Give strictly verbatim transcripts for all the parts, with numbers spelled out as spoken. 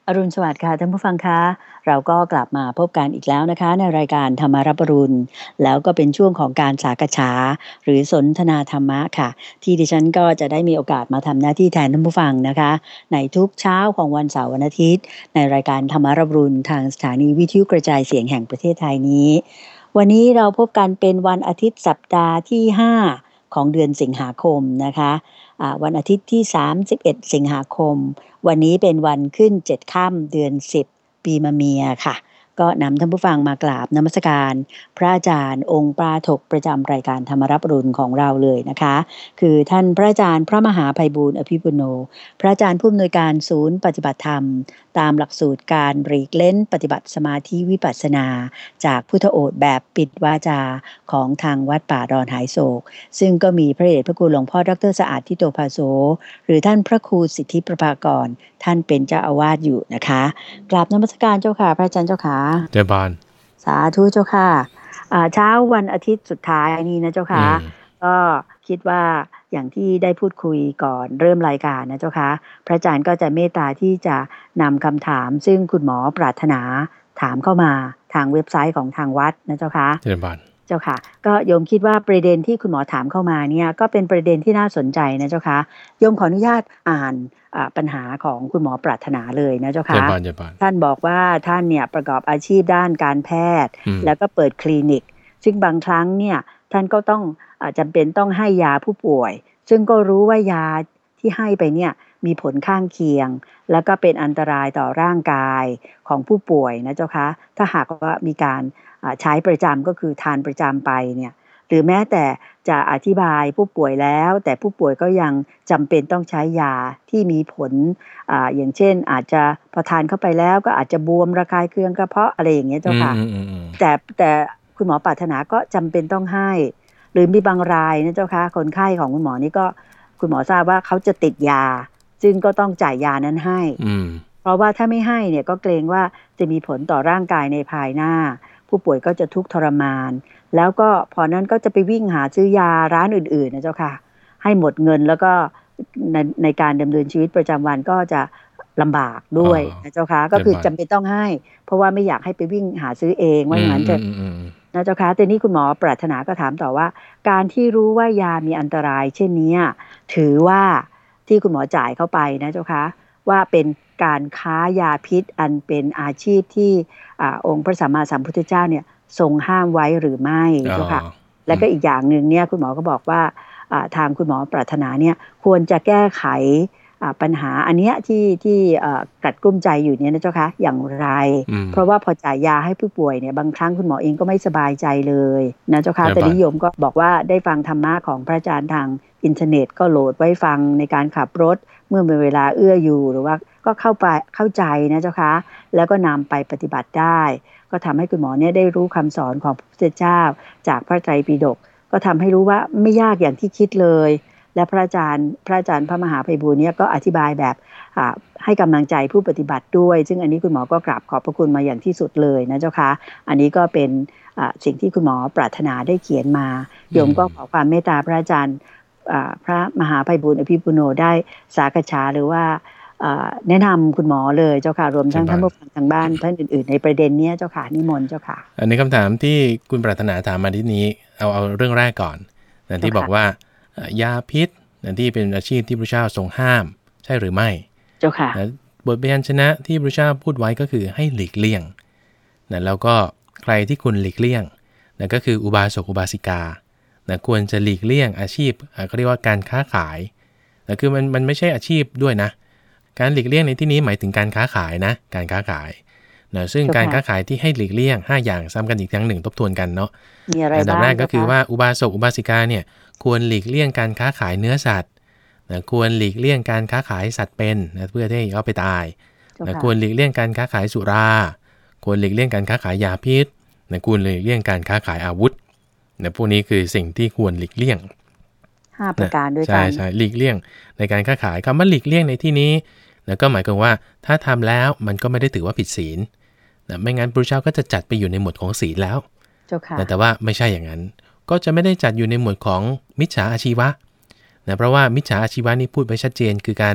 อรุณสวัสดิ์ค่ะท่านผู้ฟังคะเราก็กลับมาพบกันอีกแล้วนะคะในรายการธรรมารับอรุณแล้วก็เป็นช่วงของการสักฉาหรือสนทนาธรรมะค่ะที่ดิฉันก็จะได้มีโอกาสมาทำหน้าที่แทนท่านผู้ฟังนะคะในทุกเช้าของวันเสาร์วันอาทิตย์ในรายการธรรมารับอรุณทางสถานีวิทยุกระจายเสียงแห่งประเทศไทยนี้วันนี้เราพบกันเป็นวันอาทิตย์สัปดาห์ที่ห้าของเดือนสิงหาคมนะคะอ่าวันอาทิตย์ที่สามสิบเอ็ดสิงหาคมวันนี้เป็นวันขึ้นเจ็ดค่ำเดือนสิบปีมะเมียค่ะก็นำท่านผู้ฟังมากราบนมัสการพระอาจารย์องค์ปาฐกประจำรายการธรรมรับอรุณของเราเลยนะคะคือท่านพระอาจารย์พระมหาไพบูลย์อภิปุโนพระอาจารย์ผู้อำนวยการศูนย์ปฏิบัติธรรมตามหลักสูตรการหลีกเล่นปฏิบัติสมาธิวิปัสสนาจากพุทธโอษฐ์แบบปิดวาจาของทางวัดป่าดอนหายโศกซึ่งก็มีพระเดชพระคุณหลวงพ่อดรสะอาดทิโตภาโสหรือท่านพระครูสิทธิประภากรท่านเป็นเจ้าอาวาสอยู่นะคะกราบนมัสการเจ้าค่ะพระอาจารย์เจ้าค่ะเจ้าบานสาธุเจ้าค่ะเช้าวันอาทิตย์สุดท้ายนี้นะเจ้าค่ะก็คิดว่าอย่างที่ได้พูดคุยก่อนเริ่มรายการนะเจ้าค่ะพระอาจารย์ก็จะเมตตาที่จะนำคำถามซึ่งคุณหมอปรารถนาถามเข้ามาทางเว็บไซต์ของทางวัดนะเจ้าค่ะเจ้าบานเจ้าค่ะก็โยมคิดว่าประเด็นที่คุณหมอถามเข้ามาเนี่ยก็เป็นประเด็นที่น่าสนใจนะเจ้าค่ะโยมขออนุญาตอ่านปัญหาของคุณหมอปรารถนาเลยนะเจ้าค่ะท่านบอกว่าท่านเนี่ยประกอบอาชีพด้านการแพทย์แล้วก็เปิดคลินิกซึ่งบางครั้งเนี่ยท่านก็ต้องจำเป็นต้องให้ยาผู้ป่วยซึ่งก็รู้ว่ายาที่ให้ไปเนี่ยมีผลข้างเคียงแล้วก็เป็นอันตรายต่อร่างกายของผู้ป่วยนะเจ้าค่ะถ้าหากว่ามีการใช้ประจำก็คือทานประจำไปเนี่ยหรือแม้แต่จะอธิบายผู้ป่วยแล้วแต่ผู้ป่วยก็ยังจำเป็นต้องใช้ยาที่มีผล อ, อย่างเช่นอาจจะพอทานเข้าไปแล้วก็อาจจะบวมระคายเคืองกระเพาะอะไรอย่างเงี้ยเจ้าค่ะแต่แต่คุณหมอปรารถนาก็จำเป็นต้องให้หรือมีบางรายนะเจ้าค่ะคนไข้ของคุณหมอนี่ก็คุณหมอทราบว่าเขาจะติดยาซึ่งก็ต้องจ่ายยานั้นให้เพราะว่าถ้าไม่ให้เนี่ยก็เกรงว่าจะมีผลต่อร่างกายในภายหน้าผู้ป่วยก็จะทุกข์ทรมานแล้วก็พอนั้นก็จะไปวิ่งหาซื้อยาร้านอื่นๆนะเจ้าค่ะให้หมดเงินแล้วก็ในในการดำเนินชีวิตประจำวันก็จะลำบากด้วยนะเจ้าค่ะก็คือจำเป็นต้องให้เพราะว่าไม่อยากให้ไปวิ่งหาซื้อเองว่าอย่างนั้นเถอะนะเจ้าค่ะแต่นี่คุณหมอปรารถนาก็ถามต่อว่าการที่รู้ว่ายามีอันตรายเช่นนี้ถือว่าที่คุณหมอจ่ายเข้าไปนะเจ้าค่ะว่าเป็นการค้ายาพิษอันเป็นอาชีพที่องค์พระสัมมาสัมพุทธเจ้าเนี่ยทรงห้ามไว้หรือไม่เจ้าค่ะและก็อีกอย่างหนึ่งเนี่ยคุณหมอก็บอกว่าทางคุณหมอปรารถนาเนี่ยควรจะแก้ไขปัญหาอันเนี้ยที่ที่กัดกลุ้มใจอยู่เนี่ยนะเจ้าคะอย่างไรเพราะว่าพอจ่ายยาให้ผู้ป่วยเนี่ยบางครั้งคุณหมอเองก็ไม่สบายใจเลยนะเจ้าคะแต่นิยมก็บอกว่าได้ฟังธรรมะของพระอาจารย์ทางอินเทอร์เน็ตก็โหลดไว้ฟังในการขับรถเมื่อเป็นเวลาเอื้ออยู่หรือว่าก็เข้าไปเข้าใจนะเจ้าคะแล้วก็นำไปปฏิบัติได้ก็ทำให้คุณหมอเนี่ยได้รู้คำสอนของพระพุทธเจ้าจากพระไตรปิฎกก็ทำให้รู้ว่าไม่ยากอย่างที่คิดเลยและพระอาจารย์พระอาจารย์พระมหาไพบูลย์เนี่ยก็อธิบายแบบให้กำลังใจผู้ปฏิบัติด้วยซึ่งอันนี้คุณหมอก็กราบขอบพระคุณมาอย่างที่สุดเลยนะเจ้าค่ะอันนี้ก็เป็นสิ่งที่คุณหมอปรารถนาได้เขียนมาโยมก็ขอความเมตตาพระอาจารย์พระมหาไพบูลย์อภิปุโนได้สากฉาหรือว่าแนะนำคุณหมอเลยเจ้าค่ะรวมทั้งท่านผู้ฟังทางบ้านท่านอื่นๆในประเด็นนี้เจ้าค่ะนิมนต์เจ้าค่ะอันนี้คำถามที่คุณปรารถนาถามมาที่นี้เอาเอาเรื่องแรกก่อนนะที่บอกว่ายาพิษนะที่เป็นอาชีพที่พระเจ้าทรงห้ามใช่หรือไม่เจ้าค่ะนะบทพยัญชนะที่พระเจ้าพูดไว้ก็คือให้หลีกเลี่ยงนะแล้วก็ใครที่คุณหลีกเลี่ยงนะก็คืออุบาสกอุบาสิกานะควรจะหลีกเลี่ยงอาชีพเขาเรียกว่าการค้าขายนะคือมันมันไม่ใช่อาชีพด้วยนะการหลีกเลี่ยงในที่นี้หมายถึงการค้าขายนะการค้าขายนะซึ่งการค้าขายที่ให้หลีกเลี่ยงห้าอย่างซ้ำกันอีกครั้งหนึ่งทบทวนกันเนาะอันดับแรกก็คือว่าอุบาสกอุบาสิกาเนี่ยควรหลีกเลี่ยงการค้าขายเนื้อสัตว์นะควรหลีกเลี่ยงการค้าขายสัตว์เป็นนะเพื่อที่เอาไปตายนะควรหลีกเลี่ยงการค้าขายสุราควรหลีกเลี่ยงการค้าขายยาพิษนะควรหลีกเลี่ยงการค้าขายอาวุธนะพวกนี้คือสิ่งที่ควรหลีกเลี่ยงห้าประการด้วยกันใช่ใช่หลีกเลี่ยงในการค้าขายคำว่าหลีกเลี่ยงในที่นี้นะก็หมายความว่าถ้าทำแล้วมันก็ไม่ได้ถือว่าผิดศีลนะไม่งั้นพระเจ้าก็จะจัดไปอยู่ในหมวดของศีลแล้วนะแต่ว่าไม่ใช่อย่างนั้นก็จะไม่ได้จัดอยู่ในหมวดของมิจฉาอาชีวะนะเพราะว่ามิจฉาอาชีวะนี่พูดไว้ชัดเจนคือการ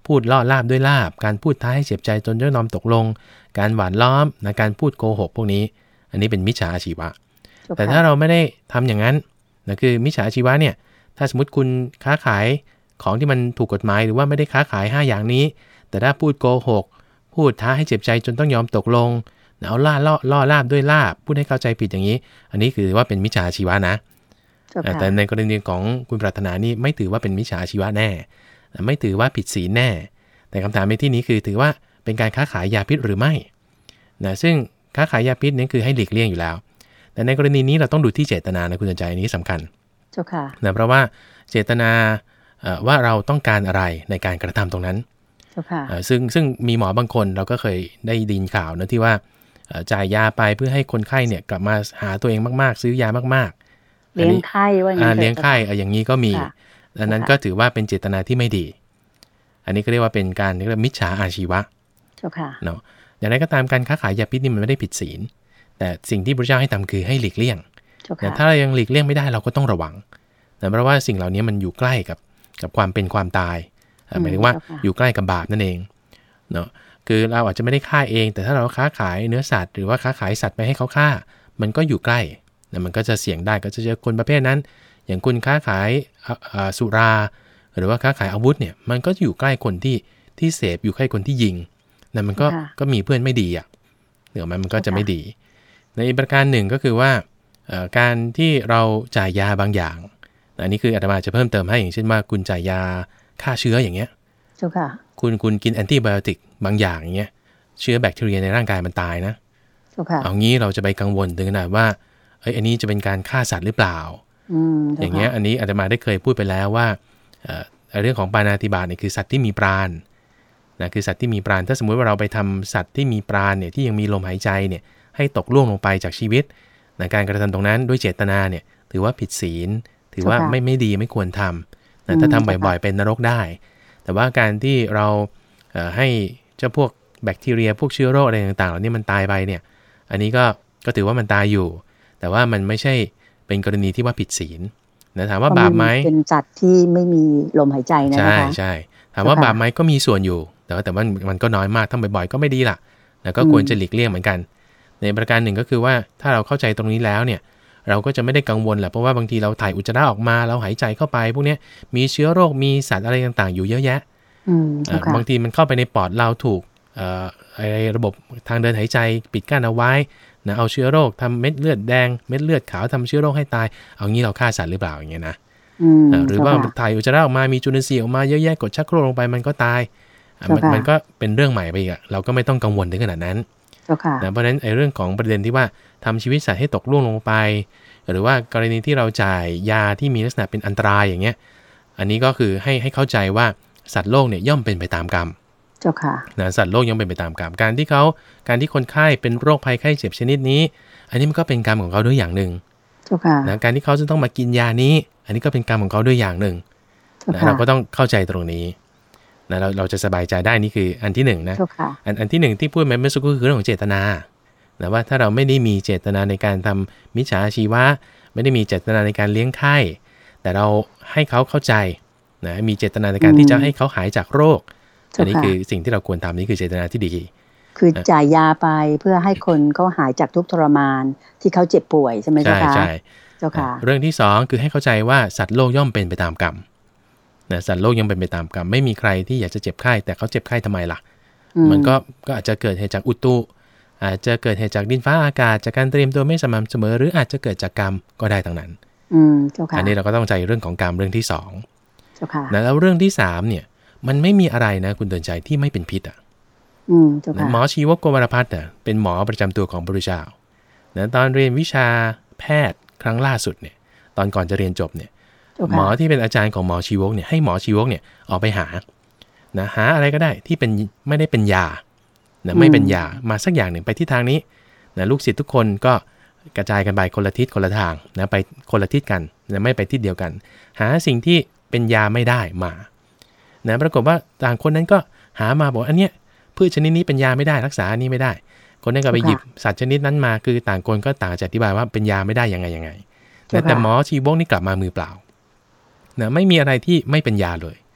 พูดล่อลาบด้วยลาบการพูดท้าให้เจ็บใจจนเจ้านอมตกลงการหวานล้อมนะการพูดโกหกพวกนี้อันนี้เป็นมิจฉาอาชีวะแต่ถ้าเราไม่ได้ทำอย่างนั้นนะคือมิจฉาอาชีวะเนี่ยถ้าสมมติคุณค้าขายของที่มันถูกกฎหมายหรือว่าไม่ได้ค้าขายห้าอย่างนี้แต่ถ้าพูดโกหกพูดท้าให้เจ็บใจจนต้องยอมตกลงเอาล่าล่อล่อลาบด้วยลาบพูดให้เข้าใจผิดอย่างนี้อันนี้คือว่าเป็นมิจฉาอาชีวะนะแต่ในกรณีของคุณปรารถนานี่ไม่ถือว่าเป็นมิจฉาอาชีวะแน่ไม่ถือว่าผิดศีลแน่แต่คำถามในที่นี้คือถือว่าเป็นการค้าขายยาพิษหรือไม่นะซึ่งค้าขายยาพิษนี่คือให้หลีกเลี่ยงอยู่แล้วแต่ในกรณีนี้เราต้องดูที่เจตนานะคุณใจนี้สำคัญเจ้าค่ะนะเพราะว่าเจตนาว่าเราต้องการอะไรในการกระทำตรงนั้นเจ้าค่ะซึ่งซึ่งมีหมอบางคนเราก็เคยได้ยินข่าวนะที่ว่าจ่ายยาไปเพื่อให้คนไข้เนี่ยกลับมาหาตัวเองมากๆซื้อยามากๆเลี้ยงไข้ว่าอย่างนี้เลี้ยงไข้อย่างนี้ก็มีดังนั้นก็ถือว่าเป็นเจตนาที่ไม่ดีอันนี้ก็เรียกว่าเป็นการเรียกว่ามิจฉาอาชีวะเจ้าค่ะเนาะอย่างไรก็ตามการค้าขายยาพิษนี่มันไม่ได้ผิดศีลแต่สิ่งที่พระเจ้าให้ทำคือให้หลีกเลี่ยงแต่ถ้าเรายังหลีกเลี่ยงไม่ได้เราก็ต้องระวังนะเพราะว่าสิ่งเหล่านี้มันอยู่ใกล้กับกับความเป็นความตายหมายถึงว่าอยู่ใกล้กับบาปนั่นเองเนาะคือเราอาจจะไม่ได้ฆ่าเองแต่ถ้าเราค้าขายเนื้อสัตว์หรือว่าค้าขายสัตว์ไปให้เขาฆ่ามันก็อยู่ใกล้นะมันก็จะเสี่ยงได้ก็จะเจอคนประเภทนั้นอย่างคุณค้าขายสุราหรือว่าค้าขายอาวุธเนี่ยมันก็อยู่ใกล้คนที่ที่เสพอยู่ใกล้คนที่ยิงนะมันก็ก็มีเพื่อนไม่ดีอ่ะเดี๋ยวมันมันก็จะไม่ดีในอีกประการหนึ่งก็คือว่าการที่เราจ่ายยาบางอย่างอันนี้คืออาตมาจะเพิ่มเติมให้อย่างเช่นว่าคุณจ่ายยาฆ่าเชื้ออย่างเงี้ยเจ้าค่ะคุณคุณกินแอนติไบโอติกบางอย่างอย่างเงี้ยเชื้อแบคทีเรียในร่างกายมันตายนะเจ้าค่ะเอางี้เราจะไปกังวลถึงขนาดว่าเอ้ยอันนี้จะเป็นการฆ่าสัตว์หรือเปล่าอืมอย่างเงี้ยอันนี้อาตมาได้เคยพูดไปแล้วว่าเอ่อเรื่องของปาณาติบาตเนี่ยคือสัตว์ที่มีปราณนะคือสัตว์ที่มีปราณถ้าสมมุติว่าเราไปทำสัตว์ที่มีปราณเนี่ยที่ยังมีลมหายใจเนี่ยให้ตกล่วงลงไปจากชีวิตนะการกระทำตรงนั้นด้วยเจตนาเนี่ยถือว่าผิดศีลถือว่าไม่ไม่ดีไม่ควรทำนะถ้าทำบ่อยๆเป็นนรกได้แต่ว่าการที่เราเอ่อให้เจ้าพวกแบคทีเรียพวกเชื้อโรคอะไรต่างๆเหล่านี้มันตายไปเนี่ยอันนี้ก็ก็ถือว่ามันตายอยู่แต่ว่ามันไม่ใช่เป็นกรณีที่ว่าผิดศีลนะถามว่าบาปไหมเป็นสัตว์ที่ไม่มีลมหายใจนะคะใช่ใช่ถามว่าบาปไหมก็มีส่วนอยู่แต่ว่าแต่ว่ามันก็น้อยมากทำบ่อยๆก็ไม่ดีล่ะแล้วก็ควรจะหลีกเลี่ยงเหมือนกันในประการหนึ่งก็คือว่าถ้าเราเข้าใจตรงนี้แล้วเนี่ยเราก็จะไม่ได้กังวลแหละเพราะว่าบางทีเราถ่ายอุจจาระออกมาเราหายใจเข้าไปพวกนี้มีเชื้อโรคมีสัตว์อะไรต่างๆอยู่เยอะแยะบางทีมันเข้าไปในปอดเราถูกระบบทางเดินหายใจปิดกั้นเอาไว้นะเอาเชื้อโรคทำเม็ดเลือดแดงเม็ดเลือดขาวทำเชื้อโรคให้ตายเอางี้เราฆ่าสัตว์หรือเปล่าอย่างเงี้ยนะหรือว่าถ่ายอุจจาระออกมามีจุลินทรีย์ออกมาเยอะแยะกดชักโครกลงไปมันก็ตายมันมันก็เป็นเรื่องใหม่ไปอีกเราก็ไม่ต้องกังวลถึงขนาดนั้นนะเพราะฉะนั้นไอ้เรื่องของประเด็นที่ว่าทำชีวิตสัตว์ให้ตกล่วงลงไปหรือว่ากรณีที่เราจ่ายยาที่มีลักษณะเป็นอันตรายอย่างเงี้ยอันนี้ก็คือให้ให้เข้าใจว่าสัตว์โลกเนี่ยย่อมเป็นไปตามกรรมเจ้าค่ะนะสัตว์โลกย่อมเป็นไปตามกรรมการที่เขาการที่คนไข้เป็นโรคภัยไข้เจ็บชนิดนี้อันนี้มันก็เป็นกรรมของเขาด้วยอย่างหนึ่งเจ้าค่ะนะการที่เขาจะต้องมากินยานี้อันนี้ก็เป็นกรรมของเขาด้วยอย่างหนึ่งนะเราก็ต้องเข้าใจตรงนี้นะเราเราจะสบายใจได้นี่คืออันที่หนึ่งนะอันอันที่หนึ่งที่พูดมาเมื่อสักครู่คือเรื่องของเจตนานะว่าถ้าเราไม่ได้มีเจตนาในการทำมิจฉาชีวะไม่ได้มีเจตนาในการเลี้ยงไข้แต่เราให้เขาเข้าใจนะมีเจตนาในการที่จะให้เขาหายจากโรคอันนี้คือสิ่งที่เราควรทำนี่คือเจตนาที่ดีคือจ่ายยาไปเพื่อให้คนเขาหายจากทุกข์ทรมานที่เขาเจ็บป่วยใช่ไหมเจ้าค่ะใช่เจ้าค่ะเรื่องที่สองคือให้เข้าใจว่าสัตว์โลกย่อมเป็นไปตามกรรมนะสัตว์โลกย่อมเป็นไปตามกรรมไม่มีใครที่อยากจะเจ็บไข้แต่เขาเจ็บไข้ทำไมล่ะมันก็ก็อาจจะเกิดเหตุจากอุตุอาจจะเกิดเหตุจากดินฟ้าอากาศจากการเตรียมตัวไม่สม่ำเสมอหรืออาจจะเกิดจากกรรมก็ได้ทั้งนั้นอืมเจ้าค่ะอันนี้เราก็ต้องใจเรื่องของกรรมเรื่องที่สองเจ้าค่ะแล้วเรื่องที่สามเนี่ยมันไม่มีอะไรนะคุณเตือนใจที่ไม่เป็นพิษอ่ะอืมเจ้าค่ะหมอชีวกโกวรพัฒน์เนี่ยเป็นหมอประจำตัวของพระพุทธเจ้านะตอนเรียนวิชาแพทย์ครั้งล่าสุดเนี่ยตอนก่อนจะเรียนจบเนี่ยหมอที่เป็นอาจารย์ของหมอชีวกเนี่ยให้หมอชีวกเนี่ยออกไปหานะหาอะไรก็ได้ที่เป็นไม่ได้เป็นยานะไม่เป็นยามาสักอย่างหนึ่งไปที่ทางนี้นะลูกศิษย์ทุกคนก็กระจายกันไปคนละทิศคนละทางนะไปคนละทิศกันนะไม่ไปทิศเดียวกันหาสิ่งที่เป็นยาไม่ได้มานะปรากฏว่าต่างคนนั้นก็หามาบอกอันเนี้ยพืชชนิดนี้เป็นยาไม่ได้รักษาอันนี้ไม่ได้คนนั้นก็ไปหยิบสัตว์ชนิดนั้นมาคือต่างคนก็ต่างจะอธิบายว่าเป็นยาไม่ได้ยังไงยังไงแต่หมอชีวกนี่กลับมามือเปล่านะไม่มีอะไรที่ไม่เป็นยาเลย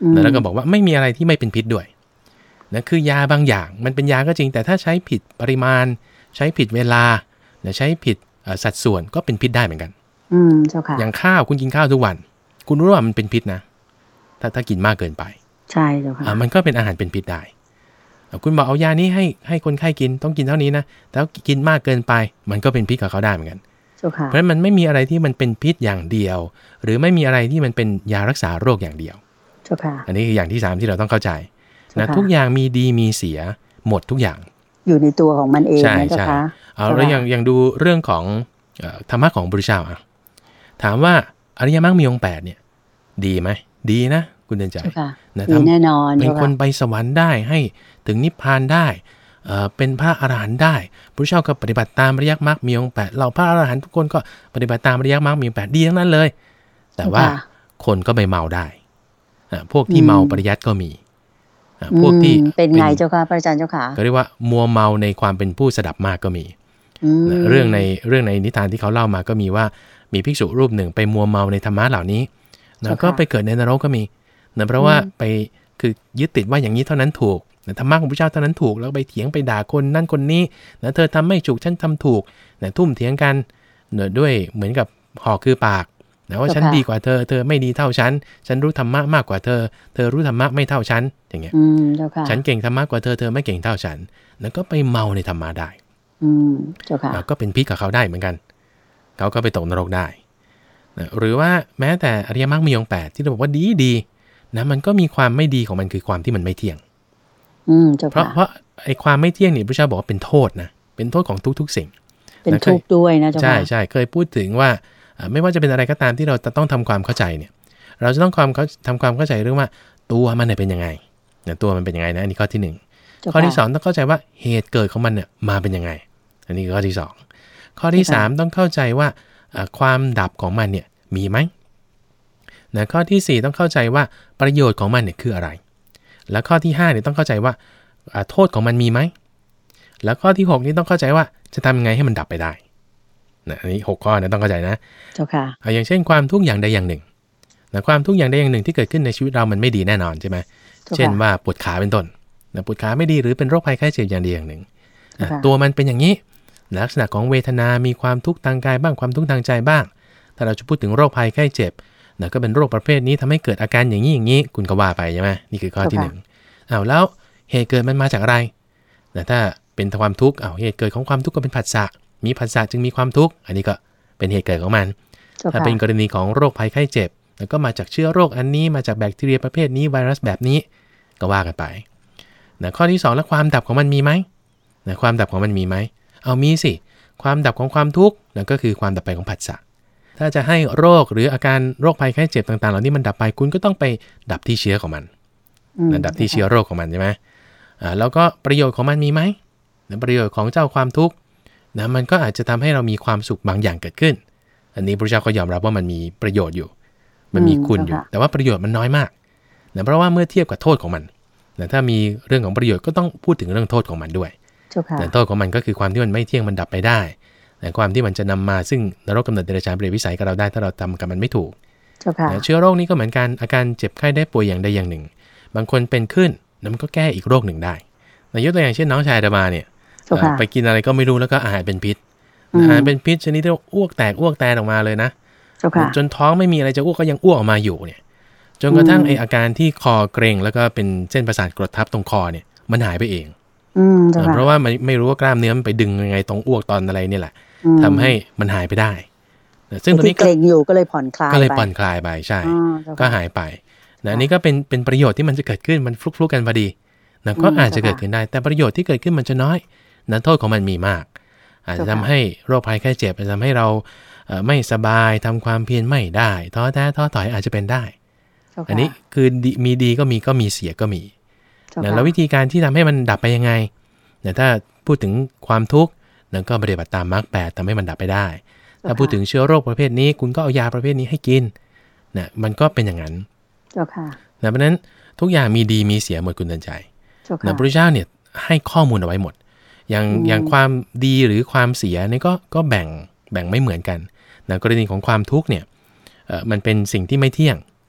แล้วก็บอกว่าไม่มีอะไรที่ไม่เป็นพิษด้วยนะคือยาบางอย่างมันเป็นยาก็จริงแต่ถ้าใช้ผิดปริมาณใช้ผิดเวลาใช้ผิดสัดส่วนก็เป็นพิษได้เหมือนกันอืมเจ้าค่ะอย่างข้าวคุณกินข้าวทุกวันคุณรู้ว่ามันเป็นพิษนะถ้าถ้ากินมากเกินไปใช่เจ้าค่ะมันก็เป็นอาหารเป็นพิษได้คุณบอกเอายานี้ให้ให้คนไข้กินต้องกินเท่านี้นะแต่กินมากเกินไปมันก็เป็นพิษกับเขาได้เหมือนกันเพราะฉะนั้นมันไม่มีอะไรที่มันเป็นพิษอย่างเดียวหรือไม่มีอะไรที่มันเป็นยารักษาโรคอย่างเดียวอันนี้คืออย่างที่สามที่เราต้องเข้าใจนะทุกอย่างมีดีมีเสียหมดทุกอย่างอยู่ในตัวของมันเองนะเจ้าค่ะเอาแล้วอย่างอย่างดูเรื่องของธรรมะของพระพุทธเจ้าอ่ะถามว่าอริยมรรคมีองค์แปดเนี่ยดีไหมดีนะคุณเดินใจนะแน่นอนเป็นคนไปสวรรค์ได้ให้ถึงนิพพานได้เป็นพระอรหันต์ได้พระพุทธเจ้าก็ปฏิบัติตามอริยมรรคมีองค์แปดเราพระอรหันต์ทุกคนก็ปฏิบัติตามอริยมรรคมีองค์แปดดีทั้งนั้นเลยแต่ว่าคนก็ไปเมาได้พวกที่เมาปริยัติก็มีพวกที่เป็นไงเจ้าค่ะพระอาจารย์เจ้าค่ะก็เรียกว่ามัวเมาในความเป็นผู้สดับมากก็มีเรื่องในเรื่องในนิทานที่เขาเล่ามาก็มีว่ามีภิกษุรูปหนึ่งไปมัวเมาในธรรมะเหล่านี้แล้วก็ไปเกิดในนรกก็มีเนื่องเพราะว่าไปคือยึดติดว่าอย่างนี้เท่านั้นถูกธรรมะของพระเจ้าเท่านั้นถูกแล้วไปเถียงไปด่าคนนั่นคนนี้นะเธอทำไม่ถูกฉันทำถูกนะทุ่มเถียงกันเนื่องด้วยเหมือนกับหอกคือปากนะว่าฉันดีกว่าเธอเธอไม่ดีเท่าฉันฉันรู้ธรรมะมากกว่าเธอเธอรู้ธรรมะไม่เท่าฉันอย่างเงี้ยฉันเก่งธรรมะกว่าเธอเธอไม่เก่งเท่าฉันแล้วก็ไปเมาในธรรมะได้ก็เป็นพิษกับเขาได้เหมือนกันเขาก็ไปตกนรกได้นะหรือว่าแม้แต่อริยมรรคมีองค์แปดที่เราบอกว่าดีดีนะมันก็มีความไม่ดีของมันคือความที่มันไม่เที่ยงเพราะเพราะไอ้ความไม่เที่ยงนี่พระเจ้าบอกว่าเป็นโทษนะเป็นโทษของทุกๆสิ่งเป็นทุกข์ด้วยนะเจ้าค่ะใช่ใช่เคยพูดถึงว่าไม่ว่าจะเป็นอะไรก็ตามที่เราจะต้องทำความเข้าใจเนี่ยเราจะต้องความทำความเข้าใจเรื่องว่าตัวมันเนี่ยเป็นยังไงเนี่ยตัวมันเป็นยังไงนะอันนี้ข้อที่หนึ่งข้อที่สองต้องเข้าใจว่าเหตุเกิดของมันเนี่ยมาเป็นยังไงอันนี้ข้อที่สองข้อที่สามต้องเข้าใจว่าความดับของมันเนี่ยมีไหมนะข้อที่สี่ต้องเข้าใจว่าประโยชน์ของมันเนี่ยคืออะไรแล้วข้อที่ห้าเนี่ยต้องเข้าใจว่าโทษของมันมีไหมแล้วข้อที่หกนี่ต้องเข้าใจว่าจะทำยังไงให้มันดับไปได้นะอันนี้หกข้อนะต้องเข้าใจนะเจ้าค่ะอย่างเช่นความทุกข์อย่างใดอย่างหนึ่งนะความทุกข์อย่างใดอย่างหนึ่งที่เกิดขึ้นในชีวิตเรามันไม่ดีแน่นอนใช่ไหมเช่นว่าปวดขาเป็นต้นนะปวดขาไม่ดีหรือเป็นโรคภัยไข้เจ็บอย่างใดอย่างหนึ่งตัวมันเป็นอย่างนี้ลักษณะของเวทนามีความทุกข์ทางกายบ้างความทุกข์ทางใจบ้างถ้าเราจะพูดถึงโรคภัยไข้เจ็บนะก็เป็นโรคประเภทนี้ทำให้เกิดอาการอย่างนี้อย่างนี้คุณก็ว่าไปใช่ไหมนี่คือข้อที่หนึ่งอ้าวแล้วเหตุเกิดมันมาจากอะไรนะถ้าเป็นความทุกข์อ้าวเหตุเกิดของความทุกข์ก็เป็นผัสสะมีผัสสะจึงมีความทุกข์อันนี้ก็เป็นเหตุเกิดของมันถ้าเป็นกรณีของโรคภัยไข้เจ็บแล้วก็มาจากเชื้อโรคอันนี้มาจากแบคทีเรียประเภทนี้ไวรัสแบบนี้ก็ว่ากันไปนะข้อที่สองแล้วความดับของมันมีไหมนะความดับของมันมีไหมเอามีสิความดับของความทุกข์นั่นก็คือความดับไปของผัสสะถ้าจะให้โรคหรืออาการโรคภัยไข้เจ็บต่างๆเหล่านี้มันดับไปคุณก็ต้องไปดับที่เชื้อของมันนะดับที่เชื้อโรคของมันใช่ไหมอ่าแล้วก็ประโยชน์ของมันมีไหมนะประโยชน์ของเจ้าความทุกข์นะมันก็อาจจะทำให้เรามีความสุขบางอย่างเกิดขึ้นอันนี้พระเจ้าก็ยอมรับว่ามันมีประโยชน์อยู่มันมีคุณอยู่แต่ว่าประโยชน์มันน้อยมากนะเพราะว่าเมื่อเทียบกับโทษของมันนะถ้ามีเรื่องของประโยชน์ก็ต้องพูดถึงเรื่องโทษของมันด้วยแต่โทษของมันก็คือความที่มันไม่เที่ยงมันดับไปได้แต่ความที่มันจะนำมาซึ่งนรกกำเนิดเดรัจฉานเปรตวิสัยกับเราได้ถ้าเราทำกับมันไม่ถูกเชื้อโรคนี้ก็เหมือนกันอาการเจ็บไข้ได้ป่วยอย่างใดอย่างหนึ่งบางคนเป็นขึ้นแล้วมันก็แก้อีกโรคหนึ่งได้ยกตัวอย่างเช่นน้องชายอาตมาเนี่ยไปกินอะไรก็ไม่รู้แล้วก็อาหารเป็นพิษอาหารเป็นพิษชนิดที่อ้วกแตกอ้วกแตนออกมาเลยนะจนท้องไม่มีอะไรจะอ้วกก็ยังอ้วกออกมาอยู่เนี่ยจนกระทั่งไออาการที่คอเกร็งแล้วก็เป็นเส้นประสาทกดทับตรงคอเนี่ยมันหายไปเองเพราะว่ามันไม่รู้ว่ากล้ามเนื้อมันไปดึงยังไงตรงอ้วกตอนอะไรนี่แหละทำให้มันหายไปได้ซึ่งตรงนี้เกร็งอยู่ก็เลยผ่อนคลายก็เลยผ่อนคลายไปใช่ก็หายไปนะนี่ก็เป็นเป็นประโยชน์ที่มันจะเกิดขึ้นมันฟลุกๆกันพอดีนะก็อาจจะเกิดขึ้นได้แต่ประโยชน์ที่เกิดขึ้นมันจะน้อยนะโทษของมันมีมากอาจจะทำให้โรคภัยไข้เจ็บอาจจะทำให้เราไม่สบายทำความเพียรไม่ได้ท้อแท้ท้อถอยอาจจะเป็นได้อันนี้คือมีดีก็มีก็มีเสียก็มีนะแล้ววิธีการที่ทำให้มันดับไปยังไงนะถ้าพูดถึงความทุกข์นั้นก็ปฏิบัติตามมรรคแปดทำให้มันดับไปได้ถ้าพูดถึงเชื้อโรคประเภทนี้คุณก็เอายาประเภทนี้ให้กินนะมันก็เป็นอย่างนั้นนะเพราะนั้นทุกอย่างมีดีมีเสียหมดคุณตันใจนะพระพุทธเจ้าเนี่ยให้ข้อมูลเอาไว้หมดอย่างอย่างความดีหรือความเสียนี่ก็ก็แบ่งแบ่งไม่เหมือนกันนะกรณีของความทุกข์เนี่ยเอ่อมันเป็นสิ่งที่ไม่เที่ยง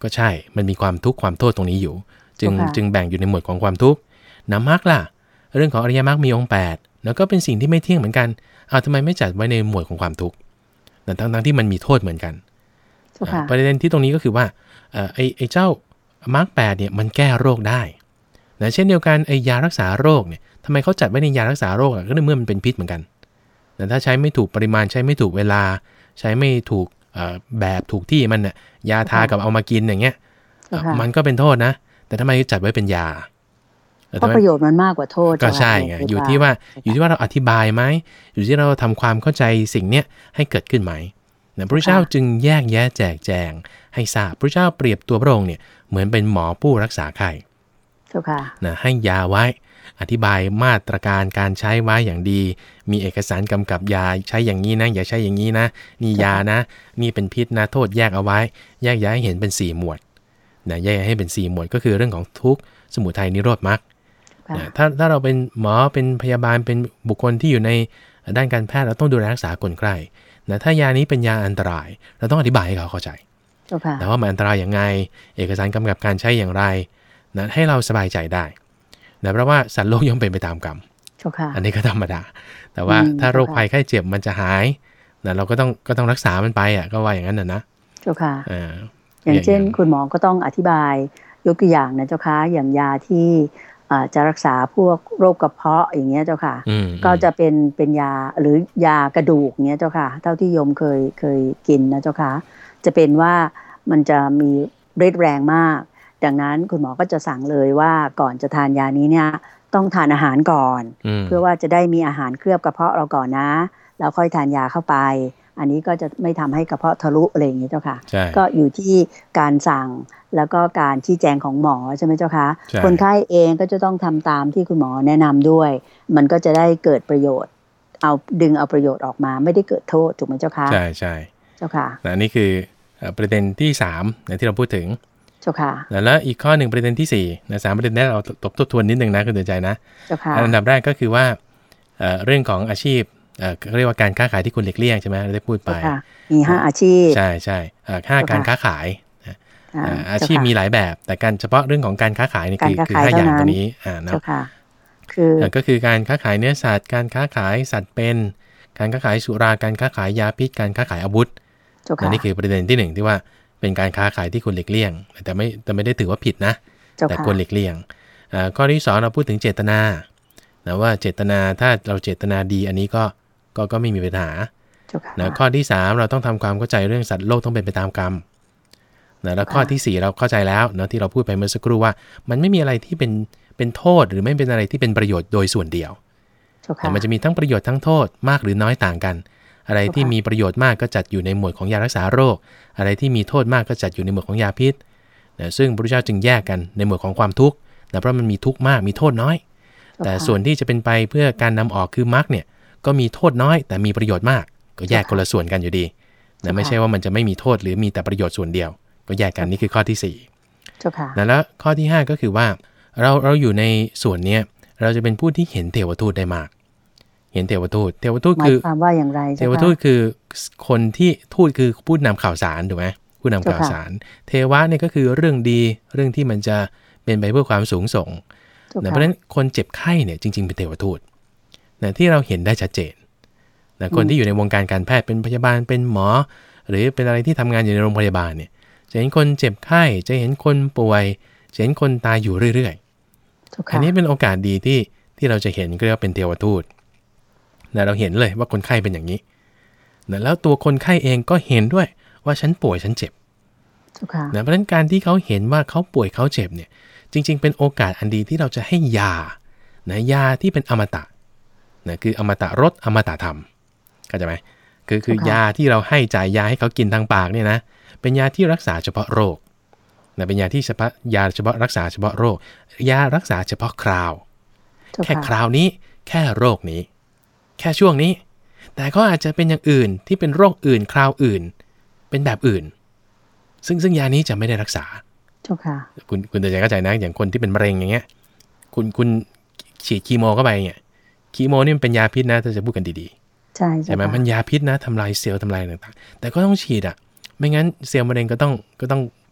ก็ใช่มันมีความทุกข์ความโทษตรงนี้อยู่จึงจึงแบ่งอยู่ในหมวดของความทุกข์นามรรคล่ะเรื่องของอริยมรรคมีองค์แปดแล้วก็เป็นสิ่งที่ไม่เที่ยงเหมือนกันเอาทำไมไม่จัดไว้ในหมวดของความทุกข์ทั้งทั้งที่มันมีโทษเหมือนกันประเด็นที่ตรงนี้ก็คือว่าไอ้ไอ้เจ้ามรรคแปดเนี่ยมันแก้โรคได้นะเช่นเดียวกันไอ้ยารักษาโรคเนี่ยทำไมเขาจัดไว้ในยารักษาโรคก็เมื่อมันเป็นพิษเหมือนกันแต่ถ้าใช้ไม่ถูกปริมาณใช้ไม่ถูกเวลาใช้ไม่ถูกแบบถูกที่มันน่ะยาทากับเอามากินอย่างเงี้ยมันก็เป็นโทษนะแต่ทำไมจัดไว้เป็นยาเพราะประโยชน์มันมากกว่าโทษก็ใช่ไงอยู่ที่ว่าอยู่ที่ว่าเราอธิบายไหมอยู่ที่เราทำความเข้าใจสิ่งเนี้ยให้เกิดขึ้นไหมพระเจ้าจึงแยกแยะแจกแจงให้ทราบพระเจ้าเปรียบตัวพระองค์เนี่ยเหมือนเป็นหมอผู้รักษาไข้นะให้ยาไว้อธิบายมาตรการการใช้ไว้อย่างดีมีเอกสารกำกับยาใช้อย่างนี้นะอย่าใช้อย่างนี้นะนี่ยานะนี่เป็นพิษนะโทษแยกเอาไว้แยกย้ายให้เห็นเป็นสี่หมวดนะแยกให้เป็นสี่หมวดก็คือเรื่องของทุกข์สมุทัยนิโรธมรรคนะถ้าถ้าเราเป็นหมอเป็นพยาบาลเป็นบุคคลที่อยู่ในด้านการแพทย์เราต้องดูแลรักษาคนไข้นะถ้ายานี้เป็นยาอันตรายเราต้องอธิบายให้เขาเข้าใจแต่ว่ามันอันตรายอย่างไงเอกสารกำกับการใช้อย่างไรนะให้เราสบายใจได้นะเพราะว่าสัตว์โลกย่อมเป็นไปตามกรรมอันนี้ก็ธรรมดาแต่ว่าถ้าโรคภัยไข้เจ็บมันจะหายนะเราก็ต้องก็ต้องรักษามันไปอ่ะก็ว่าอย่างนั้นนะนะเจ้าค่ะอย่างเช่นคุณหมอก็ต้องอธิบายยกตัวอย่างนะเจ้าค่ะอย่างยาที่จะรักษาพวกโรคกระเพาะอย่างเงี้ยเจ้าค่ะก็จะเป็นเป็นยาหรือยากระดูกเงี้ยเจ้าค่ะเท่าที่โยมเคยเคยกินนะเจ้าค่ะจะเป็นว่ามันจะมีฤทธิ์แรงมากดังนั้นคุณหมอก็จะสั่งเลยว่าก่อนจะทานยานี้เนี่ยต้องทานอาหารก่อนเพื่อว่าจะได้มีอาหารเคลือบกระเพาะเราก่อนนะแล้วค่อยทานยาเข้าไปอันนี้ก็จะไม่ทำให้กระเพาะทะลุอะไรอย่างนี้เจ้าค่ะก็อยู่ที่การสั่งแล้วก็การชี้แจงของหมอใช่ไหมเจ้าคะคนไข้เองก็จะต้องทำตามที่คุณหมอแนะนำด้วยมันก็จะได้เกิดประโยชน์เอาดึงเอาประโยชน์ออกมาไม่ได้เกิดโทษถูกไหมเจ้าคะใช่ใช่เจ้าค่ะอันนี้คือประเด็นที่สามที่เราพูดถึงเจ้าค่ะแล้วอีกข้อหนึ่งประเด็นที่สี่นะสามประเด็นนี้เราตบทบทวนนิดนึงนะคุณเตือนใจนะเจ้าค่ะอันดับแรกก็คือว่าเรื่องของอาชีพเขาเรียกว่าการค้าขายที่คุณหลีกเลี่ยงใช่ไหมเราได้พูดไปมีห้าอาชีพใช่ใช่ค่าการค้าขายอาชีพมีหลายแบบแต่การเฉพาะเรื่องของการค้าขายนี่คือคือห้าอย่างตรงนี้อ่านะคือก็คือการค้าขายเนื้อสัตว์การค้าขายสัตว์เป็นการค้าขายสุราการค้าขายยาพิษการค้าขายอาวุธนี่คือประเด็นที่หนึ่งที่ว่าเป็นการค้าขายที่ควรหลีกเลี่ยงแต่ไม่แต่ไม่ได้ถือว่าผิดนะแต่ควรหลีกเลี่ยงข้อที่สองเราพูดถึงเจตนานะว่าเจตนาถ้าเราเจตนาดีอันนี้ก็ก็ก็ไม่มีปัญหานะข้อที่สามเราต้องทำความเข้าใจเรื่องสัตว์โลกต้องเป็นไปตามกรรมนะแล้วข้อที่สี่เราเข้าใจแล้วเนาะที่เราพูดไปเมื่อสักครู่ว่ามันไม่มีอะไรที่เป็นเป็นโทษหรือไม่เป็นอะไรที่เป็นประโยชน์โดยส่วนเดียวแต่มันจะมีทั้งประโยชน์ทั้งโทษมากหรือน้อยต่างกันอะไรที่มีประโยชน์มากก็จัดอยู่ในหมวดของยารักษาโรคอะไรที่มีโทษมากก็จัดอยู่ในหมวดของยาพิษนะซึ่งพระพุทธเจ้าจึงแยกกันในหมวดของความทุกข์นะเพราะมันมีทุกข์มากมีโทษน้อยแต่ส่วนที่จะเป็นไปเพื่อการนำออกคือมรรคเนี่ยก็มีโทษน้อยแต่มีประโยชน์มากก็แยกคนละส่วนกันอยู่ดีนะไม่ใช่ว่ามันจะไม่มีโทษหรือมีแต่ประโยชน์ส่วนเดียวก็แยกกันนี่คือข้อที่สี่นะแล้วข้อที่ห้าก็คือว่าเราเราอยู่ในส่วนนี้เราจะเป็นผู้ที่เห็นเทวทูตได้มากเห็นเทวทูตเทวทูตคือความว่าอย่างไรเทวทูตคือคนที่ทูตคือผู้นำข่าวสารถูกไหมผู้นำข่าวสารเทวะเนี่ยก็คือเรื่องดีเรื่องที่มันจะเป็นไปเพื่อความสูงส่งนะเพราะฉะนั้นคนเจ็บไข้เนี่ยจริงๆเป็นเทวทูตนะที่เราเห็นได้ชัดเจนนะคนที่อยู่ในวงการการแพทย์เป็นพยาบาลเป็นหมอหรือเป็นอะไรที่ทำงานอยู่ในโรงพยาบาลเนี่ยจะเห็นคนเจ็บไข้จะเห็นคนป่วยจะเห็นคนตายอยู่เรื่อยๆอันนี้เป็นโอกาสดีที่ที่เราจะเห็นก็เรียกว่าเป็นเทวทูตนะเราเห็นเลยว่าคนไข้เป็นอย่างนี้นะแล้วตัวคนไข้เองก็เห็นด้วยว่าฉันป่วยฉันเจ็บนะเพราะฉะนั้นการที่เขาเห็นว่าเขาป่วยเขาเจ็บเนี่ยจริงๆเป็นโอกาสอันดีที่เราจะให้ยานะยาที่เป็นอมตะนะคืออมตะรสอมตะธรรมเข้าใจไหมคือคือยาที่เราให้จ่ายยาให้เขากินทางปากเนี่ยนะเป็นยาที่รักษาเฉพาะโรคนะเป็นยาที่เฉพาะยาเฉพาะรักษาเฉพาะโรคยารักษาเฉพาะคราวแค่คราวนี้แค่โรคนี้แค่ช่วงนี้แต่ก็อาจจะเป็นอย่างอื่นที่เป็นโรคอื่นคราวอื่นเป็นแบบอื่นซึ่งซึ่งยานี้จะไม่ได้รักษาคุณคุณจะเข้าใจนะอย่างคนที่เป็นมะเร็งอย่างเงี้ยคุณคุณฉีดคีโมเข้าไปเนี่ยคีโมนี่มันเป็นยาพิษนะถ้าจะพูดกันดีๆใช่ใช่ไหมมันยาพิษนะทำลายเซลล์ทำลายต่างๆแต่ก็ต้องฉีดอ่ะไม่งั้นเซลล์มะเร็งก็ต้องก็ต้อง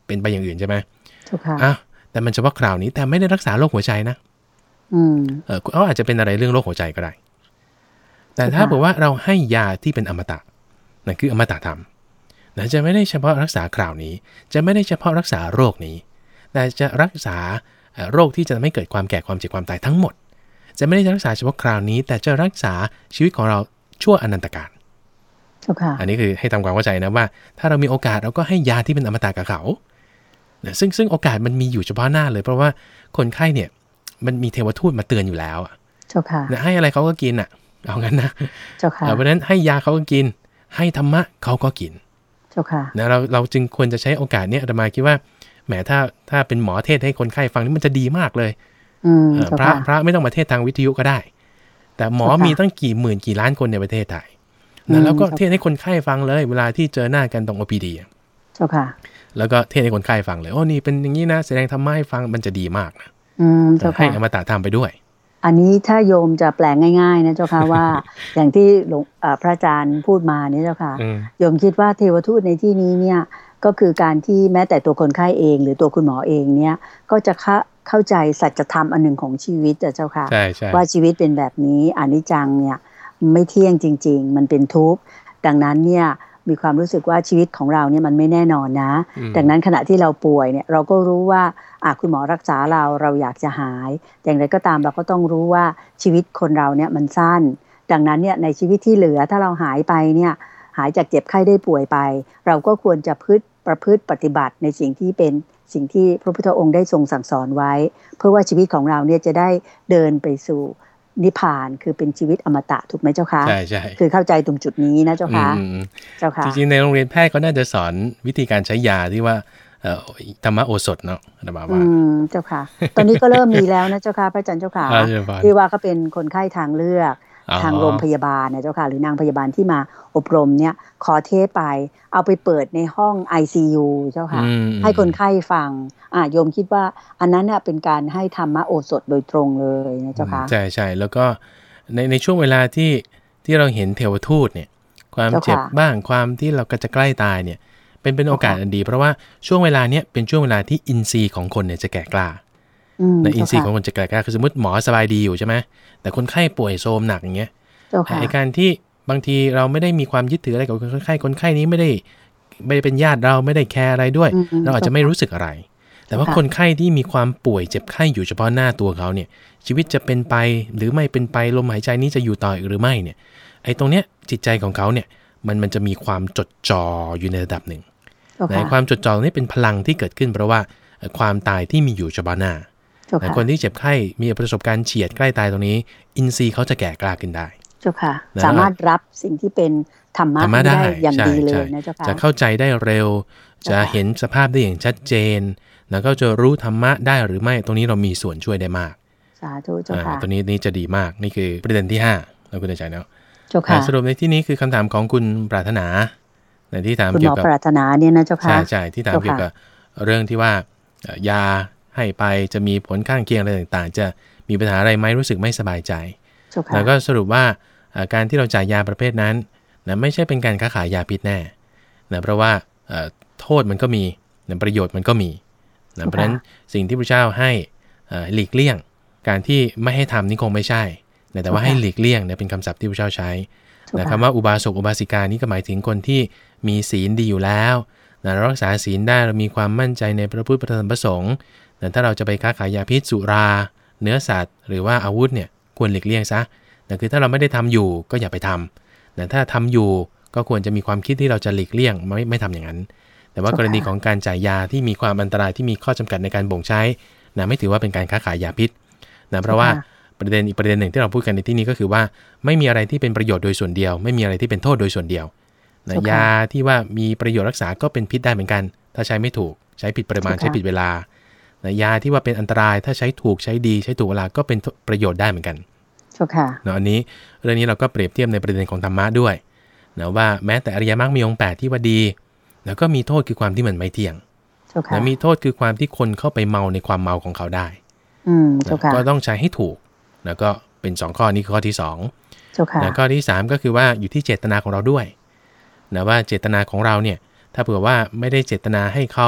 เป็นไปอย่างอื่นใช่ไหมถูกค่ะอ้าวแต่มันเฉพาะคราวนี้แต่ไม่ได้รักษาโรคหัวใจนะอืมเออเขาอาจจะเป็นอะไรเรื่องโรคหัวใจก็ได้แต่ถ้าบอกว่าเราให้ยาที่เป็นอมตะนั่นคืออมตะธรรมนะจะไม่ได้เฉพาะรักษาคราวนี้จะไม่ได้เฉพาะรักษาโรคนี้แต่จะรักษาโรคที่จะไม่เกิดความแก่ความเจ็บความตายทั้งหมดจะไม่ได้รักษาเฉพาะคราวนี้แต่จะรักษาชีวิตของเราชั่วอนันตกาลอันนี้คือให้ทำความเข้าใจนะว่าถ้าเรามีโอกาสเราก็ให้ยาที่เป็นอมตะกับเขาซึ่งซึ่งโอกาสมันมีอยู่เฉพาะหน้าเลยเพราะว่าคนไข้เนี่ยมันมีเทวทูตมาเตือนอยู่แล้วอ่ะให้อะไรเขาก็กินอ่ะเอางั้นนะเพราะฉะนั้นให้ยาเขาก็กินให้ธรรมะเขาก็กินนะเราเราจึงควรจะใช้โอกาสนี้อาตมาคิดว่าแหมถ้าถ้าเป็นหมอเทศให้คนไข้ฟังนี่มันจะดีมากเลยพระพระไม่ต้องมาเทศทางวิทยุก็ได้แต่หมอมีตั้งกี่หมื่นกี่ล้านคนในประเทศไทยนะแล้วก็เทศให้คนไข้ฟังเลยเวลาที่เจอหน้ากันตรง โอ พี ดีเจ้าค่ะแล้วก็เทศให้คนไข้ฟังเลยโอ้นี่เป็นอย่างนี้นะแสดงธรรมะให้ฟังมันจะดีมากนะให้อมตะธรรมไปด้วยอันนี้ถ้าโยมจะแปลงง่ายๆนะเจ้าค่ะว่าอย่างที่หลวงพระอาจารย์พูดมาเนี่ยเจ้าค่ะโยมคิดว่าเทวทูตในที่นี้เนี่ยก็คือการที่แม้แต่ตัวคนไข้เองหรือตัวคุณหมอเองเนี่ยก็จะเข้าใจสัจธรรมอันหนึ่งของชีวิตเจ้าค่ะว่าชีวิตเป็นแบบนี้อนิจจังเนี่ยไม่เที่ยงจริงๆมันเป็นทุกข์ดังนั้นเนี่ยมีความรู้สึกว่าชีวิตของเราเนี่ยมันไม่แน่นอนนะดังนั้นขณะที่เราป่วยเนี่ยเราก็รู้ว่าอ่ะคุณหมอรักษาเราเราอยากจะหายอย่างไรก็ตามเราก็ต้องรู้ว่าชีวิตคนเราเนี่ยมันสั้นดังนั้นเนี่ยในชีวิตที่เหลือถ้าเราหายไปเนี่ยหายจากเจ็บไข้ได้ป่วยไปเราก็ควรจะพฤติประพฤติปฏิบัติในสิ่งที่เป็นสิ่งที่พระพุทธองค์ได้ทรงสั่งสอนไว้เพื่อว่าชีวิตของเราเนี่ยจะได้เดินไปสู่นิพพานคือเป็นชีวิตอมตะถูกไหมเจ้าคะใช่ใช่คือเข้าใจตรงจุดนี้นะเจ้าคะเจ้าค่ะจริงๆในโรงเรียนแพทย์ก็น่าจะสอนวิธีการใช้ยาที่ว่าธรรมโอสถเนาะนะบ่าวว่าอืมเจ้าค่ะตอนนี้ก็เริ่มมีแล้วนะเจ้าค่ะพระอาจารย์เจ้าค่ะที่ว่าเขาเป็นคนไข้ทางเลือกทางโรงพยาบาลนะเจ้าค่ะหรือนางพยาบาลที่มาอบรมเนี่ยขอเทปไปเอาไปเปิดในห้อง ไอ ซี ยู เจ้าค่ะให้คนไข้ฟังอ่ะโยมคิดว่าอันนั้นน่ะเป็นการให้ธรรมโอสถโดยตรงเลยนะเจ้าค่ะใช่ใช่แล้วก็ในในช่วงเวลาที่ที่เราเห็นเทวทูตเนี่ยความเจ็บบ้างความที่เราก็จะใกล้ตายเนี่ยเป็นเป็นโอกาสอันดีเพราะว่าช่วงเวลาเนี้ยเป็นช่วงเวลาที่อินทรีย์ของคนเนี่ยจะแก่กล้าในอินทรีย์ของคนจะแก่กล้าคือสมมติหมอสบายดีอยู่ใช่ไหมแต่คนไข้ป่วยโทรมหนักอย่างเงี้ยในการที่บางทีเราไม่ได้มีความยึดถืออะไรกับคนไข้คนไข้นี้ไม่ได้ไม่ได้เป็นญาติเราไม่ได้แคร์อะไรด้วยเราอาจจะไม่รู้สึกอะไรแต่ว่าคนไข้ที่มีความป่วยเจ็บไข้อยู่เฉพาะหน้าตัวเขาเนี่ยชีวิตจะเป็นไปหรือไม่เป็นไปลมหายใจนี้จะอยู่ต่อหรือไม่เนี่ยไอ้ตรงเนี้ยจิตใจของเขาเนี่ยมันมันจะมีความจดจ่ออยู่ในระดับหนึ่งในความจดจ่อนี้เป็นพลังที่เกิดขึ้นเพราะว่าความตายที่มีอยู่เฉพาะหน้าแต่คนที่เจ็บไข้มีประสบการณ์เฉียดใกล้ตายตรงนี้อินทรีย์เขาจะแก่กล้าขึ้นได้เจ้าค่ะสามารถรับสิ่งที่เป็นธรรมะได้อย่างดีเลยนะเจ้าค่ะจะเข้าใจได้เร็วจะเห็นสภาพได้อย่างชัดเจนแล้วก็จะรู้ธรรมะได้หรือไม่ตรงนี้เรามีส่วนช่วยได้มากสาธุเจ้าค่ะตัวนี้นี่จะดีมากนี่คือประเด็นที่ห้าเราคุณใจแล้วเจ้าค่ะสรุปในที่นี้คือคำถามของคุณปรารถนาในที่ถามเกี่ยวกับปรารถนาเนี่ยนะเจ้าค่ะใช่ใช่ที่ถามเกี่ยวกับเรื่องที่ว่ายาให้ไปจะมีผลข้างเคียงอะไรต่างๆจะมีปัญหาอะไรไหมรู้สึกไม่สบายใจแล้วก็สรุปว่าการที่เราจ่ายยาประเภทนั้นนะไม่ใช่เป็นการค้าขายยาพิษแน่นะเพราะว่าโทษมันก็มีนะประโยชน์มันก็มีนะเพราะฉะนั้นสิ่งที่พระเจ้าให้หลีกเลี่ยงการที่ไม่ให้ทำนี่คงไม่ใช่แต่ว่าให้หลีกเลี่ยงเนี่ยเป็นคำศัพท์ที่พระเจ้าใช้นะคำว่าอุบาสกอุบาสิกานี่ก็หมายถึงคนที่มีศีลดีอยู่แล้วนะรักษาศีลได้เรามีความมั่นใจในพระพุทธพระธรรมพระสงฆ์แต่ถ้าเราจะไปค้าขายยาพิษสุราเนื้อสัตว์หรือว่าอาวุธเนี่ยควรหลีกเลี่ยงซะแต่คือถ้าเราไม่ได้ทำอยู่ก็อย่าไปทำแต่ถ้าทำอยู่ก็ควรจะมีความคิดที่เราจะหลีกเลี่ยงไม่ไม่ทำอย่างนั้นแต่ว่ากรณีของการจ่ายยาที่มีความอันตรายที่มีข้อจำกัดในการบ่งใช้นะไม่ถือว่าเป็นการค้าขายยาพิษนะเพราะว่าประเด็นอีกประเด็นหนึ่งที่เราพูดกันในที่นี้ก็คือว่าไม่มีอะไรที่เป็นประโยชน์โดยส่วนเดียวไม่มีอะไรที่เป็นโทษโดยส่วนเดียวนะยาที่ว่ามีประโยชน์รักษาก็เป็นพิษได้เหมือนกันถ้าใช้ไม่ถูกใช้ผิดปริมาณใช้ผิดเวลานะยาที่ว่าเป็นอันตรายถ้าใช้ถูกใช้ดีใช้ถูกเวลาก็เป็นประโยชน์ได้เหมือนกันเนาะอันนี้เรื่องนี้เราก็เปรียบเทียบในประเด็นของธรรมะด้วยนะว่าแม้แต่อริยมรรคมีองค์แปดที่ว่าดีแล้วก็มีโทษคือความที่มันไม่เที่ยงนะมีโทษคือความที่คนเข้าไปเมาในความเมาของเขาได้ก็ต้องใช้ให้ถูกแล้วก็เป็นสองข้อนี้คือข้อที่สองแล้วก็ที่สามก็คือว่าอยู่ที่เจตนาของเราด้วยนะว่าเจตนาของเราเนี่ยถ้าเผื่อว่าไม่ได้เจตนาให้เขา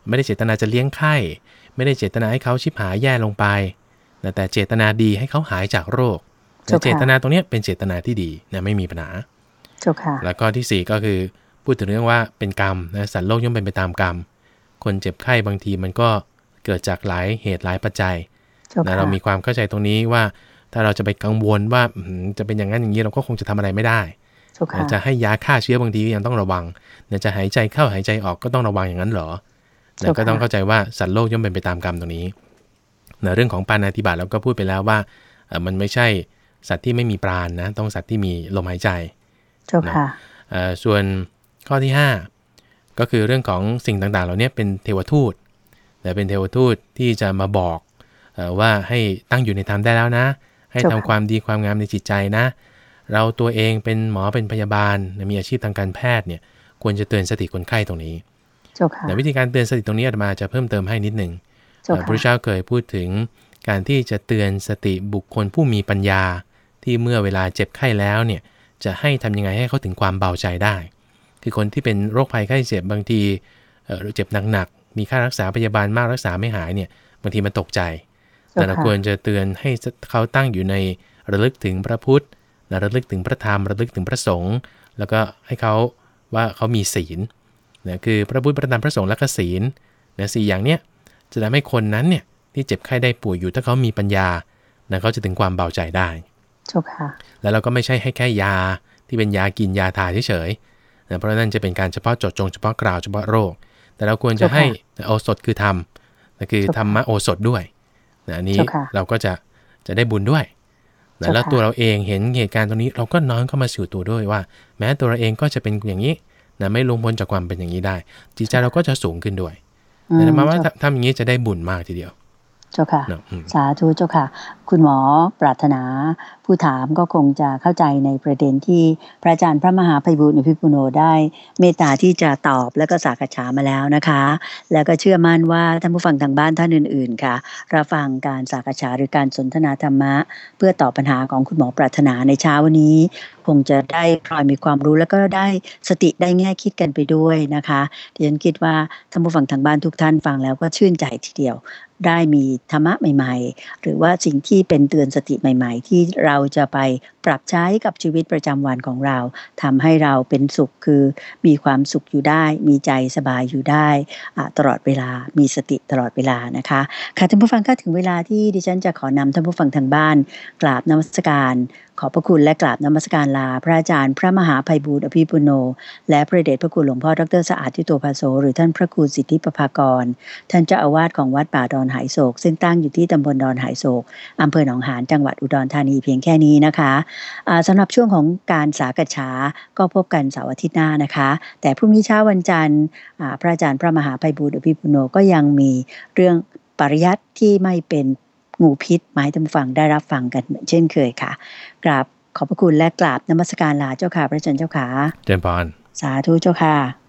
ไม่ได้เจตนาจะเลี้ยงไข้ไม่ได้เจตนาให้เขาชิบหายแย่ลงไปแต่เจตนาดีให้เขาหายจากโรคเจตนาตรงนี้เป็นเจตนาที่ดีนะไม่มีปัญหาแล้วก็ที่สี่ก็คือพูดถึงเรื่องว่าเป็นกรรมนะสัตว์โลกย่อมเป็นไปตามกรรมคนเจ็บไข้บางทีมันก็เกิดจากหลายเหตุหลายปัจจัยนะเรามีความเข้าใจตรงนี้ว่าถ้าเราจะไปกังวลว่าจะเป็นอย่างนั้นอย่างนี้เราก็คงจะทำอะไรไม่ได้จะให้ยาฆ่าเชื้อบางทียังต้องระวังจะหายใจเข้าหายใจออกก็ต้องระวังอย่างนั้นเหรอก็ต้องเข้าใจว่าสัตว์โลกย่อมเป็นไปตามกรรมตรงนี้ในเรื่องของปาณาติบาตเราก็พูดไปแล้วว่ามันไม่ใช่สัตว์ที่ไม่มีปราณนะต้องสัตว์ที่มีลมหายใจนะส่วนข้อที่ห้าก็คือเรื่องของสิ่งต่างๆเหล่านี้เป็นเทวทูตแต่เป็นเทวทูตที่จะมาบอกว่าให้ตั้งอยู่ในธรรมได้แล้วนะให้ทำความดีความงามในจิตใจนะเราตัวเองเป็นหมอเป็นพยาบาลมีอาชีพทางการแพทย์เนี่ยควรจะเตือนสติคนไข้ตรงนี้แต่วิธีการเตือนสติตรงนี้อาตมาจะเพิ่มเติมให้นิดหนึ่งพระพุทธเจ้าเคยพูดถึงการที่จะเตือนสติบุคคลผู้มีปัญญาที่เมื่อเวลาเจ็บไข้แล้วเนี่ยจะให้ทำยังไงให้เขาถึงความเบาใจได้คือคนที่เป็นโรคภัยไข้เจ็บบางทีเอ่อเจ็บหนักๆมีค่ารักษาพยาบาลมากรักษาไม่หายเนี่ยบางทีมันตกใจแต่เราควรจะเตือนให้เขาตั้งอยู่ในระลึกถึงพระพุทธระลึกถึงพระธรรมระลึกถึงพระสงฆ์แล้วก็ให้เขาว่าเขามีศีลนะคือพระพุทธพระธรรมพระสงฆ์และก็ศีลนะสี่อย่างเนี้ยจะทำให้คนนั้นเนี่ยที่เจ็บไข้ได้ป่วยอยู่ถ้าเขามีปัญญานะเขาจะถึงความเบาใจได้เจ้าค่ะแล้วเราก็ไม่ใช่ให้แค่ยาที่เป็นยากินยาทาเฉยๆนะเพราะนั่นจะเป็นการเฉพาะเจาะจงเฉพาะกล่าวเฉพาะโรคแต่เราควรจะให้โอสถคือธรรมนะคือธรรมะโอสถด้วยนะอันนี้เราก็จะจะได้บุญด้วยนะแล้วตัวเราเองเห็นเหตุการณ์ตรงนี้เราก็น้อมเข้ามาสู่ตัวด้วยว่าแม้ตัวเราเองก็จะเป็นอย่างนี้นะไม่ลงพ้นจากความเป็นอย่างนี้ได้จิตใจเราก็จะสูงขึ้นด้วยแต่หมายว่าทำอย่างนี้จะได้บุญมากทีเดียวเจ้าค่ะสาธุเจ้าค่ะคุณหมอปรารถนาผู้ถามก็คงจะเข้าใจในประเด็นที่พระอาจารย์พระมหาไพบูลย์อภิปุโนได้เมตตาที่จะตอบและก็สักษามาแล้วนะคะแล้วก็เชื่อมั่นว่าท่านผู้ฟังทางบ้านท่านอื่นๆค่ะรับฟังการสักษาหรือการสนทนาธรรมะเพื่อตอบปัญหาของคุณหมอปรารถนาในเช้าวันนี้คงจะได้พลอยมีความรู้แล้วก็ได้สติได้แง่คิดกันไปด้วยนะคะดิฉันคิดว่าท่านผู้ฟังทางบ้านทุกท่านฟังแล้วก็ชื่นใจทีเดียวได้มีธรรมะใหม่ๆหรือว่าสิ่งที่เป็นเตือนสติใหม่ๆที่เราจะไปปรับใช้กับชีวิตประจำวันของเราทำให้เราเป็นสุขคือมีความสุขอยู่ได้มีใจสบายอยู่ได้ตลอดเวลามีสติตลอดเวลานะคะค่ะท่านผู้ฟังก็ถึงเวลาที่ดิฉันจะขอนำท่านผู้ฟังทางบ้านกราบนมัสการขอบพระคุณและกราบนมัสการลาพระอาจารย์พระมหาไพบูลย์อภิปุโนและพระเดชพระคุณหลวงพ่อดร.สะอาดทิโตภาโสหรือท่านพระครูสิทธิประภากรท่านเจ้าอาวาสของวัดป่าดอนหายโศกซึ่งตั้งอยู่ที่ตำบลดอนหายโศกอำเภอหนองหานจังหวัดอุดรธานีเพียงแค่นี้นะคะสำหรับช่วงของการสากฉาก็พบกันเสาร์อาทิตย์หน้านะคะแต่พรุ่งนี้เช้าวันจันทร์พระอาจารย์พระมหาไพบูลย์อภิปุโนก็ยังมีเรื่องปริยัติที่ไม่เป็นงูพิษมาให้ท่านฟังได้รับฟังกันเหมือนเช่นเคยค่ะกราบขอบพระคุณและกราบนมัสการลาเจ้าค่ะพระอาจารย์เจ้าค่ะเจริญพรสาธุเจ้าค่ะ